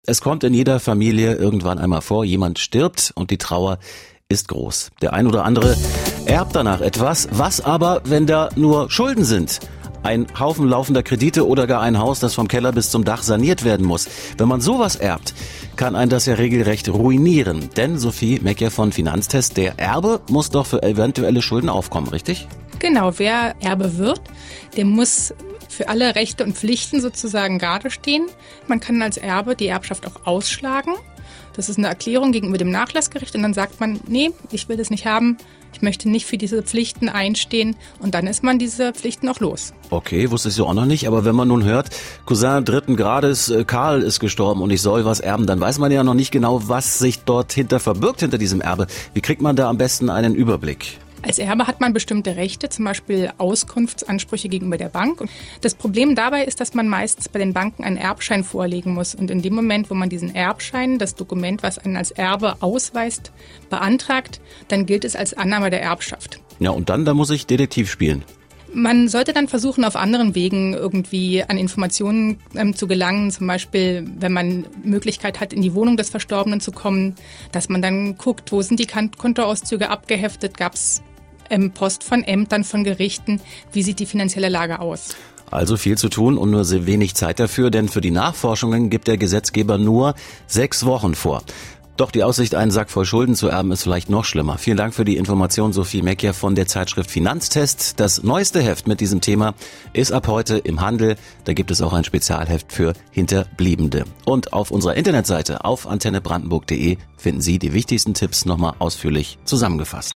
Es kommt in jeder Familie irgendwann einmal vor, jemand stirbt und die Trauer ist groß. Der ein oder andere erbt danach etwas. Was aber, wenn da nur Schulden sind? Ein Haufen laufender Kredite oder gar ein Haus, das vom Keller bis zum Dach saniert werden muss. Wenn man sowas erbt, kann einen das ja regelrecht ruinieren. Denn Sophie Meckler von Finanztest, der Erbe muss doch für eventuelle Schulden aufkommen, richtig? Genau, wer Erbe wird, der muss für alle Rechte und Pflichten sozusagen gerade stehen. Man kann als Erbe die Erbschaft auch ausschlagen. Das ist eine Erklärung gegenüber dem Nachlassgericht und dann sagt man, nee, ich will das nicht haben, ich möchte nicht für diese Pflichten einstehen und dann ist man diese Pflichten auch los. Okay, wusste ich so auch noch nicht, aber wenn man nun hört, Cousin dritten Grades, Karl ist gestorben und ich soll was erben, dann weiß man ja noch nicht genau, was sich dort verbirgt hinter diesem Erbe. Wie kriegt man da am besten einen Überblick? Als Erbe hat man bestimmte Rechte, zum Beispiel Auskunftsansprüche gegenüber der Bank. Und das Problem dabei ist, dass man meistens bei den Banken einen Erbschein vorlegen muss. Und in dem Moment, wo man diesen Erbschein, das Dokument, was einen als Erbe ausweist, beantragt, dann gilt es als Annahme der Erbschaft. Ja, und dann, da muss ich Detektiv spielen. Man sollte dann versuchen, auf anderen Wegen irgendwie an Informationen zu gelangen. Zum Beispiel, wenn man Möglichkeit hat, in die Wohnung des Verstorbenen zu kommen, dass man dann guckt, wo sind die Kontoauszüge abgeheftet, gab es Post von Ämtern, von Gerichten, wie sieht die finanzielle Lage aus? Also viel zu tun und nur sehr wenig Zeit dafür, denn für die Nachforschungen gibt der Gesetzgeber nur 6 Wochen vor. Doch die Aussicht, einen Sack voll Schulden zu erben, ist vielleicht noch schlimmer. Vielen Dank für die Information, Sophie Meckler von der Zeitschrift Finanztest. Das neueste Heft mit diesem Thema ist ab heute im Handel. Da gibt es auch ein Spezialheft für Hinterbliebene. Und auf unserer Internetseite auf antennebrandenburg.de finden Sie die wichtigsten Tipps nochmal ausführlich zusammengefasst.